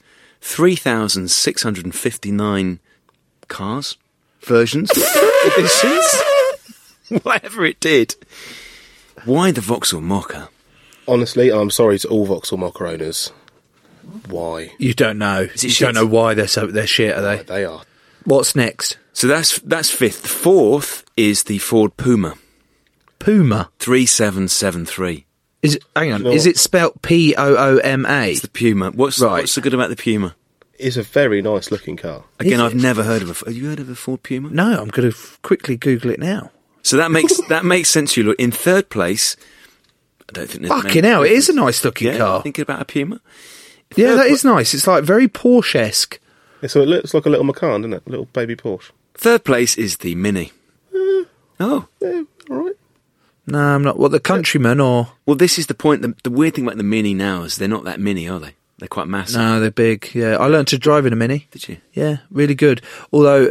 3,659 cars, versions, editions, whatever it did. Why the Vauxhall Mocha? Honestly, I'm sorry to all Vauxhall Mocha owners. Why? You don't know. You don't know why they're shit, are they? They are. What's next? So that's 5th. 4th is the Ford Puma. Puma? 3773. Hang on, is it spelt Pooma? It's the Puma. What's so good about the Puma? It's a very nice looking car. Again, I've never heard of have you heard of a Ford Puma? No, I'm going to quickly Google it now. So that makes sense to you. Look, in 3rd place, I don't think there's fucking hell, it is a nice looking car. Thinking about a Puma? Yeah, that is nice. It's like very Porsche-esque. Yeah, so it looks like a little Macan, doesn't it? A little baby Porsche. 3rd place is the Mini. Oh. Yeah, all right. No, I'm not. What, the Countryman or? Well, this is the point. The weird thing about the Mini now is they're not that mini, are they? They're quite massive. No, they're big. Yeah, I learned to drive in a Mini. Did you? Yeah, really good. Although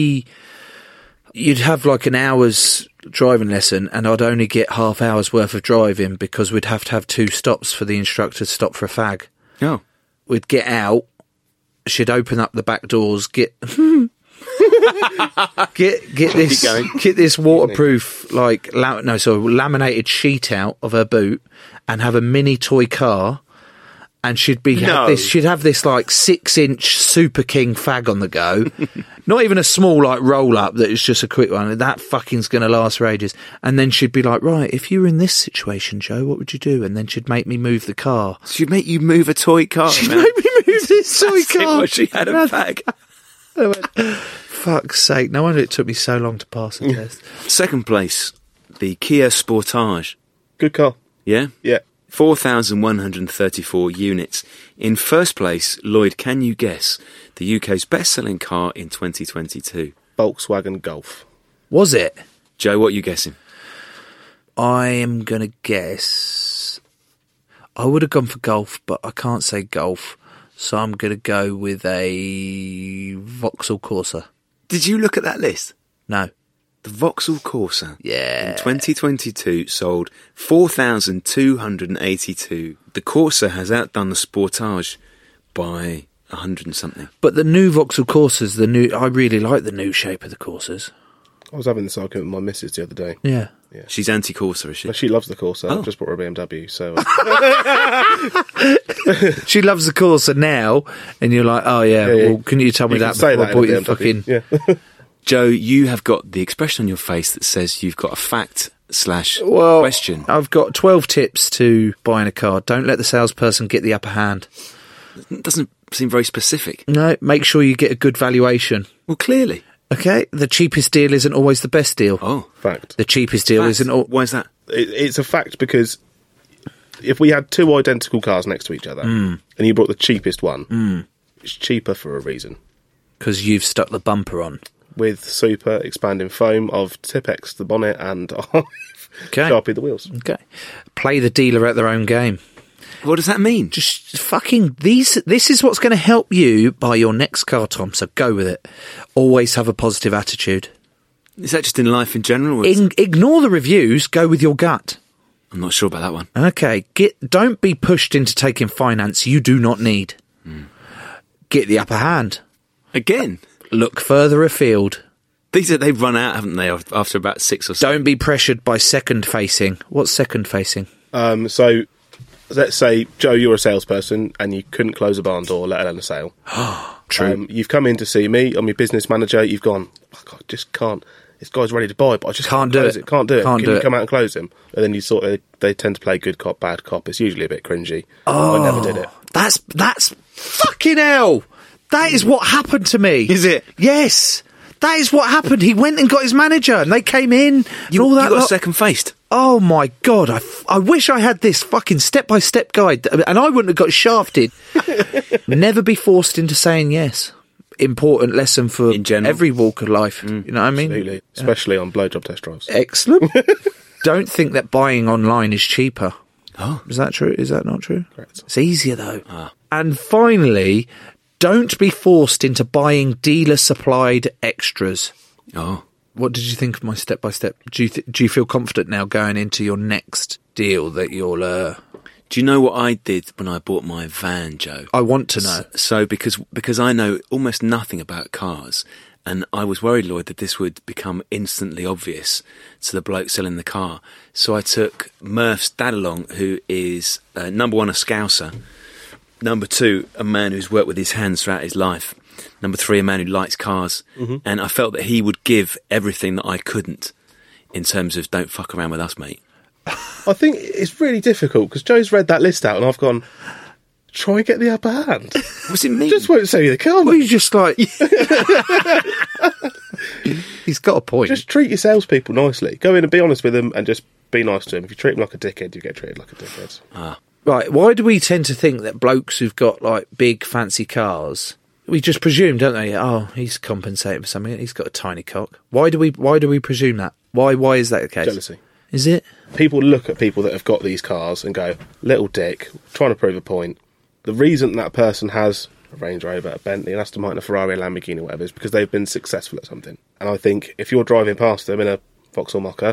you'd have like an hour's driving lesson, and I'd only get half hour's worth of driving because we'd have to have 2 stops for the instructor to stop for a fag. Oh. We'd get out. She'd open up the back doors. Get this waterproof laminated sheet out of her boot and have a mini toy car, and she'd have this like 6-inch Super King fag on the go. Not even a small like roll up that is just a quick one. That fucking's going to last for ages. And then she'd be like, right, if you were in this situation, Joe, what would you do? And then she'd make me move the car. She'd make you move a toy car. She'd make me move this toy car. She had a fag. I went, fuck's sake, no wonder it took me so long to pass the test. 2nd place, the Kia Sportage. Good car. Yeah? Yeah. 4,134 units. In 1st place, Lloyd, can you guess the UK's best-selling car in 2022? Volkswagen Golf. Was it? Joe, what are you guessing? I am going to guess... I would have gone for Golf, but I can't say Golf. So I'm going to go with a Vauxhall Corsa. Did you look at that list? No. The Vauxhall Corsa in 2022 sold 4,282. The Corsa has outdone the Sportage by 100 and something. But the new Vauxhall Corsas, I really like the new shape of the Corsas. I was having this argument with my missus the other day. Yeah. She's anti-Corsa, is she? No, she loves the Corsa. I've just bought her a BMW, so... She loves the Corsa now, and you're like, oh yeah, well, can you tell me that before I bought you the fucking... Yeah. Joe, you have got the expression on your face that says you've got a fact/question. I've got 12 tips to buying a car. Don't let the salesperson get the upper hand. It doesn't seem very specific. No, make sure you get a good valuation. Well, clearly. Okay, the cheapest deal isn't always the best deal. Oh. Fact. The cheapest deal isn't... Why is that? It's a fact because if we had two identical cars next to each other and you brought the cheapest one, it's cheaper for a reason. Because you've stuck the bumper on. With super expanding foam of Tipex the bonnet and I've Sharpie the wheels. Okay. Play the dealer at their own game. What does that mean? Just fucking this is what's going to help you buy your next car, Tom, so go with it. Always have a positive attitude. Is that just in life in general? Ignore the reviews, go with your gut. I'm not sure about that one. Okay, don't be pushed into taking finance you do not need. Get the upper hand. Again? Look further afield. They've run out, haven't they, after about 6 or 7? Don't be pressured by second facing. What's second facing? So, let's say, Joe, you're a salesperson and you couldn't close a barn door, let alone a sale. True. You've come in to see me, I'm your business manager, you've gone, I just can't. This guy's ready to buy, but I just can't close it. Can't do it. Can you come out and close him? And then they tend to play good cop, bad cop. It's usually a bit cringy. I never did it. That's fucking hell. That is what happened to me. Is it? Yes. That is what happened. He went and got his manager and they came in. You got got second-faced. Oh my God. I wish I had this fucking step-by-step guide and I wouldn't have got shafted. Never be forced into saying yes. Important lesson for every walk of life. You know what I mean? Absolutely. Especially on blowjob test drives. Excellent. Don't think that buying online is cheaper. Oh. Is that true? Is that not true? Correct. It's easier though. And finally, don't be forced into buying dealer-supplied extras. Oh. What did you think of my step-by-step? Do you feel confident now going into your next deal that you'll... Do you know what I did when I bought my van, Joe? I want to know. So because I know almost nothing about cars, and I was worried, Lloyd, that this would become instantly obvious to the bloke selling the car. So I took Murph's dad along, who is, number one, a Scouser. Number two, a man who's worked with his hands throughout his life. Number three, a man who likes cars. And I felt that he would give everything that I couldn't in terms of don't fuck around with us, mate. I think it's really difficult because Joe's read that list out and I've gone, try and get the upper hand. What's it mean? Just won't sell you the car. Well, you just like... He's got a point. Just treat your salespeople nicely. Go in and be honest with them and just be nice to them. If you treat them like a dickhead, you get treated like a dickhead. Right, why do we tend to think that blokes who've got, like, big, fancy cars... We just presume, don't they? Oh, he's compensating for something. He's got a tiny cock. Why do we presume that? Why is that the case? Jealousy. Is it? People look at people that have got these cars and go, little dick, trying to prove a point. The reason that person has a Range Rover, a Bentley, an Aston Martin, a Ferrari, a Lamborghini, whatever, is because they've been successful at something. And I think if you're driving past them in a Vauxhall Mocha...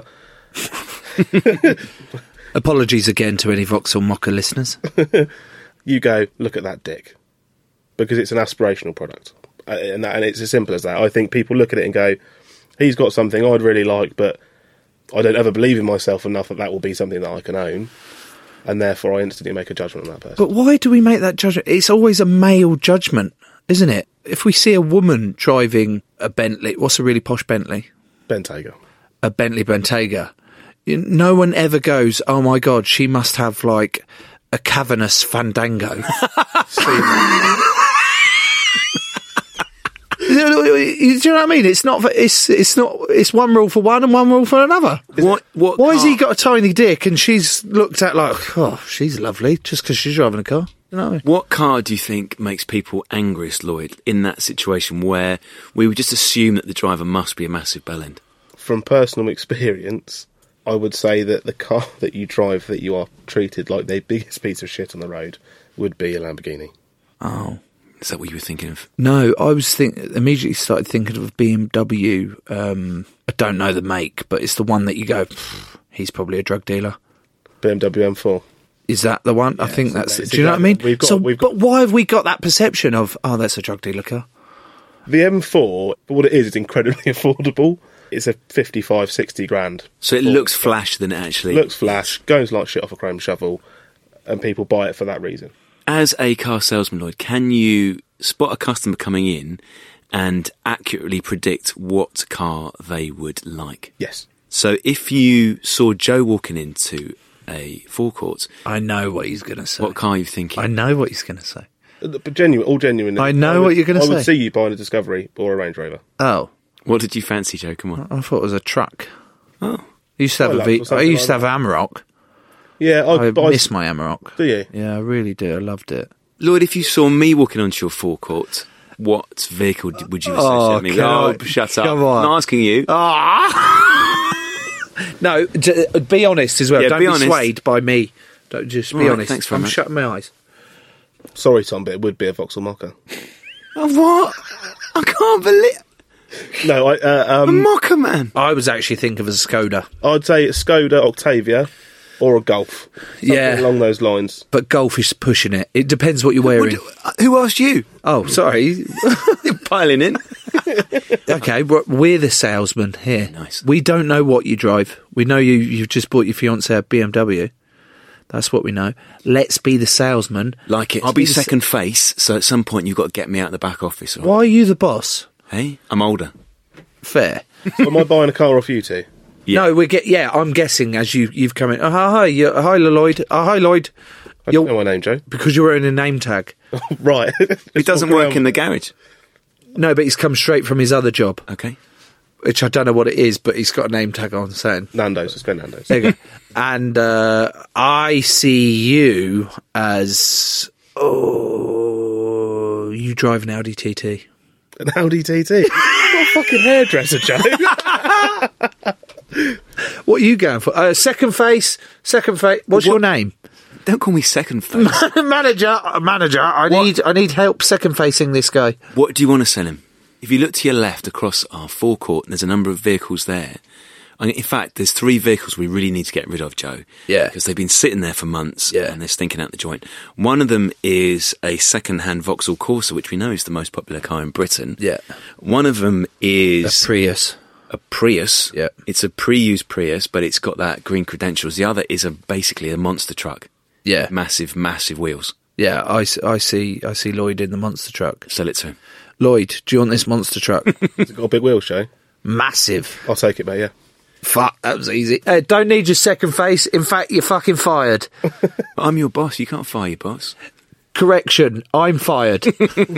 Apologies again to any Vauxhall Mocha listeners. You go, look at that dick. Because it's an aspirational product. And it's as simple as that. I think people look at it and go, he's got something I'd really like, but I don't ever believe in myself enough that will be something that I can own. And therefore I instantly make a judgment on that person. But why do we make that judgment? It's always a male judgment, isn't it? If we see a woman driving a Bentley, what's a really posh Bentley? Bentayga. A Bentley Bentayga. No one ever goes, oh my God, she must have like a cavernous Fandango. Do you know what I mean? It's not. It's one rule for one and one rule for another. Why has he got a tiny dick and she's looked at like, oh, she's lovely just because she's driving a car? You know? What car do you think makes people angriest, Lloyd, in that situation where we would just assume that the driver must be a massive bellend? From personal experience, I would say that the car that you drive that you are treated like the biggest piece of shit on the road would be a Lamborghini. Oh. Is that what you were thinking of? No, I was immediately started thinking of BMW. I don't know the make, but it's the one that you go, he's probably a drug dealer. BMW M4. Is that the one? I think that's. it's Do you know what I mean? exactly- But why have we got that perception of? Oh, that's a drug dealer car. The M4, what it is, it's incredibly affordable. It's a 55, 60 grand. So it looks flash than it actually Looks flash, goes like shit off a chrome shovel, and people buy it for that reason. As a car salesman, Lloyd, can you spot a customer coming in and accurately predict what car they would like? Yes. So if you saw Joe walking into a forecourt, I know what he's going to say. what car are you thinking? I know what he's going to say. But all genuine. I know what you're gonna I would say. see you buying a Discovery or a Range Rover. Oh, What did you fancy, Joe? Come on. I thought it was a truck. Oh. I used to have Hilux or I something used to like have Amarok. Yeah, I miss my Amarok. Do you? Yeah, I really do. I loved it. Lloyd, if you saw me walking onto your forecourt, what vehicle would you associate me with? come on. Shut up. Come on. I'm not asking you. No, be honest as well. Yeah, Don't be be honest. swayed by me. Don't just be All right, honest. thanks very I'm much. shutting my eyes. Sorry, Tom, but it would be a Vauxhall Mocha. What? I can't believe... No, A Mocha, man. I was actually thinking of a Skoda, I'd say a Skoda Octavia or a Golf. Something Yeah. along those lines. but Golf is pushing it. It depends what you're wearing. Who asked you? Oh, sorry. You're piling in. Okay, we're the salesman here. Nice. We don't know what you drive. We know you've just bought your fiancée a BMW. That's what we know. Let's be the salesman. Like it. I'll be second face, so at some point you've got to get me out of the back office. All right? Why are you the boss? Hey, I'm older. Fair. So am I buying a car off you two? Yeah. No, I'm guessing as you've come in. Hi, hi, Lloyd. Hi, Lloyd. I don't know my name, Joe. Because you're wearing a name tag. Right. It doesn't work in the garage. No, but he's come straight from his other job, Okay. which I don't know what it is, but he's got a name tag on saying. Nando's. Let's go Nando's. There you go. And I see you as you drive an Audi TT. An Audi TT. You're a fucking hairdresser, Joe. What are you going for? Second face. What's your name? Don't call me second face. Manager. I need help second facing this guy. What do you want to sell him? If you look to your left across our forecourt, there's a number of vehicles there. In fact, there's 3 vehicles we really need to get rid of, Joe. Yeah. Because they've been sitting there for months Yeah. and they're stinking out the joint. One of them is a second-hand Vauxhall Corsa, which we know is the most popular car in Britain. Yeah. One of them is Prius. a Prius. Yeah. It's a pre-used Prius, but it's got that green credentials. The other is basically a monster truck. Yeah. Massive, massive wheels. Yeah, I see Lloyd in the monster truck. Sell it to him. Lloyd, do you want this monster truck? Has it got a big wheel, Joe? Massive. I'll take it, mate, yeah. Fuck, that was easy. Don't need your second face. In fact, you're fucking fired. I'm your boss. You can't fire your boss. Correction, I'm fired.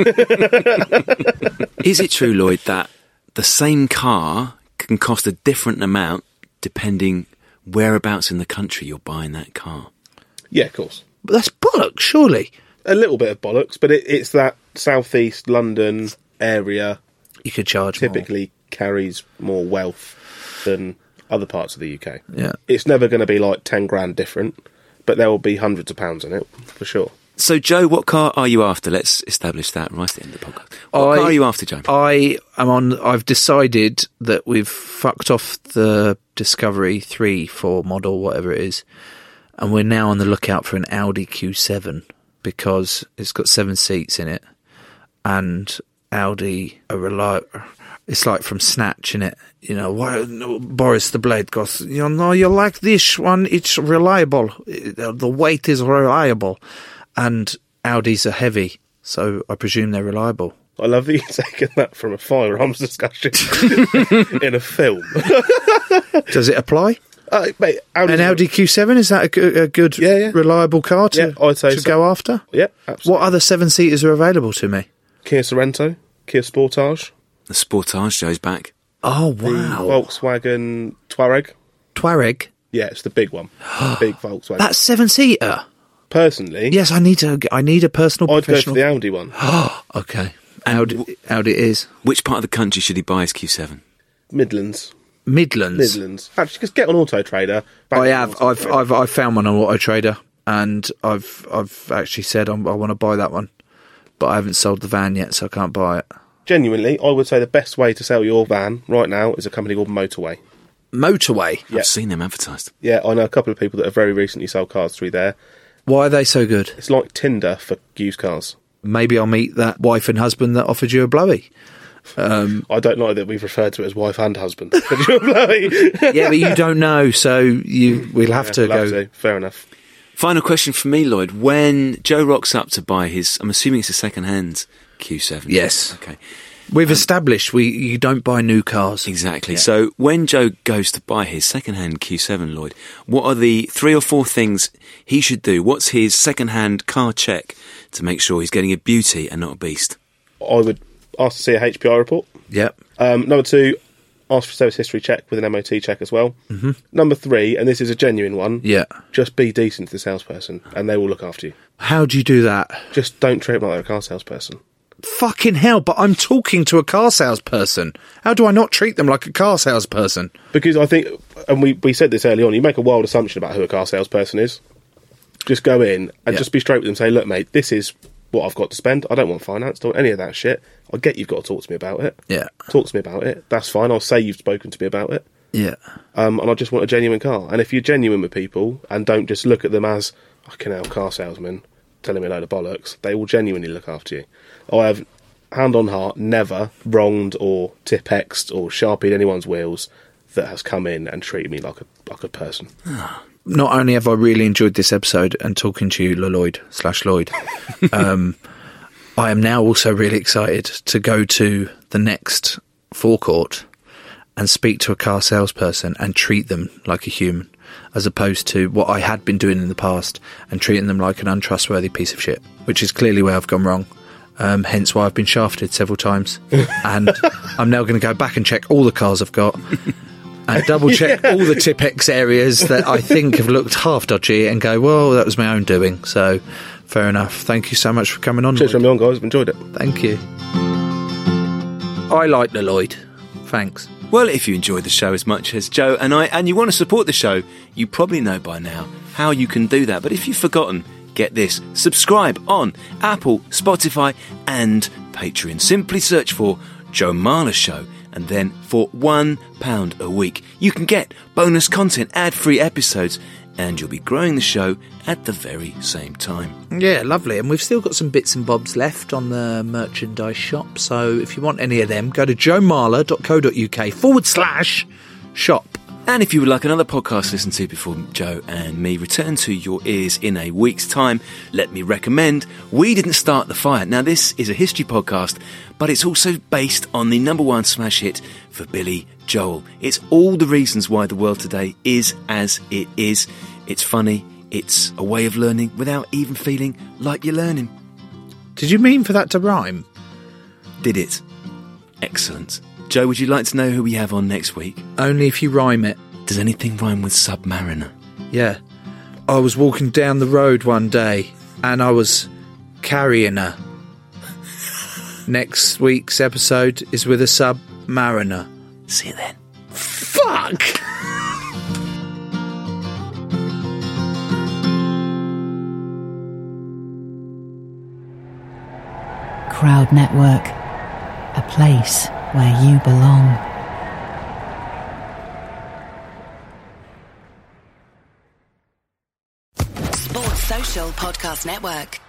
Is it true, Lloyd, that the same car can cost a different amount depending whereabouts in the country you're buying that car? Yeah, of course. But that's bollocks, surely. A little bit of bollocks, but it's that southeast London area You could charge typically carries more wealth than other parts of the UK. Yeah. It's never going to be like 10 grand different, but there will be hundreds of pounds in it, for sure. So, Joe, what car are you after? Let's establish that right at the end of the podcast. What car are you after, Joe? I've decided that we've fucked off the Discovery 3, 4 model, whatever it is, and we're now on the lookout for an Audi Q7 because it's got 7 seats in it, and Audi are reliable. It's like from Snatch, innit? You know, Boris the Blade goes, you know, you like this one, it's reliable. The weight is reliable. And Audis are heavy, so I presume they're reliable. I love that you've taken that from a firearms discussion in a film. Does it apply? Mate, An Audi Q7, is that a good, reliable car to, I'd say to so. go after? Yeah, absolutely. What other 7-seaters are available to me? Kia Sorento, Kia Sportage, The Sportage, Joe's back. Oh, the wow. Volkswagen Touareg. Touareg? Yeah, it's the big one. Big Volkswagen. That's 7-seater? Personally, Yes, I need a personal I'd go for professional. the Audi one. Okay. Audi it is. Which part of the country should he buy his Q7? Midlands. Midlands. Actually, just get on Auto Trader. I have. I've found one on Auto Trader, and I've actually said I want to buy that one, but I haven't sold the van yet, so I can't buy it. Genuinely, I would say the best way to sell your van right now is a company called Motorway. Motorway. Yeah. I've seen them advertised. Yeah, I know a couple of people that have very recently sold cars through there. Why are they so good? It's like Tinder for used cars. Maybe I'll meet that wife and husband that offered you a blowy. I don't like that we've referred to it as wife and husband. Could you blowy? Yeah, but you don't know, so we'll have to go. Have to. Fair enough. Final question for me, Lloyd. When Joe rocks up to buy his, I'm assuming it's a second-hand Q7. Yes. Okay. We've established you don't buy new cars. Exactly. Yeah. So when Joe goes to buy his second-hand Q7, Lloyd, what are the 3 or 4 things he should do? What's his second-hand car check to make sure he's getting a beauty and not a beast? I would ask to see a HPI report. Yep. Number 2, ask for service history check with an MOT check as well. Mm-hmm. Number 3, and this is a genuine one, just be decent to the salesperson and they will look after you. How do you do that? Just don't treat them like they're a car salesperson. Fucking hell, but I'm talking to a car salesperson. How do I not treat them like a car salesperson? Because I think, and we said this early on, you make a wild assumption about who a car salesperson is. Just go in and just be straight with them and say, look, mate, this is what I've got to spend. I don't want finance, don't want any of that shit. I get you've got to talk to me about it. Yeah. Talk to me about it. That's fine. I'll say you've spoken to me about it. Yeah. And I just want a genuine car. And if you're genuine with people and don't just look at them as, fucking hell, car salesman, telling me a load of bollocks, they will genuinely look after you. I have, hand on heart, never wronged or Tipp-X'd or Sharpied anyone's wheels that has come in and treated me like a person. Not only have I really enjoyed this episode and talking to you, Lloyd, I am now also really excited to go to the next forecourt and speak to a car salesperson and treat them like a human, as opposed to what I had been doing in the past and treating them like an untrustworthy piece of shit, which is clearly where I've gone wrong. Hence why I've been shafted several times. And I'm now going to go back and check all the cars I've got and double check all the Tipp-X areas that I think have looked half dodgy and go, well, that was my own doing. So fair enough. Thank you so much for coming on. Cheers for having me on, guys. I've enjoyed it. Thank you. I like the Lloyd. Thanks. Well, if you enjoyed the show as much as Joe and I, and you want to support the show, you probably know by now how you can do that. But if you've forgotten, get this. Subscribe on Apple, Spotify and Patreon. Simply search for Joe Marler Show, and then for £1 a week, you can get bonus content, ad-free episodes, and you'll be growing the show at the very same time. Yeah, lovely. And we've still got some bits and bobs left on the merchandise shop. So if you want any of them, go to joemarler.co.uk/shop. And if you would like another podcast to listen to before Joe and me return to your ears in a week's time, let me recommend We Didn't Start the Fire. Now, this is a history podcast, but it's also based on the #1 smash hit for Billy Joel. It's all the reasons why the world today is as it is. It's funny. It's a way of learning without even feeling like you're learning. Did you mean for that to rhyme? Did it? Excellent. Joe, would you like to know who we have on next week? Only if you rhyme it. Does anything rhyme with Submariner? Yeah. I was walking down the road one day and I was carrying her. Next week's episode is with a Submariner. See you then. Fuck! Crowd Network. A place where you belong. Sports Social Podcast Network.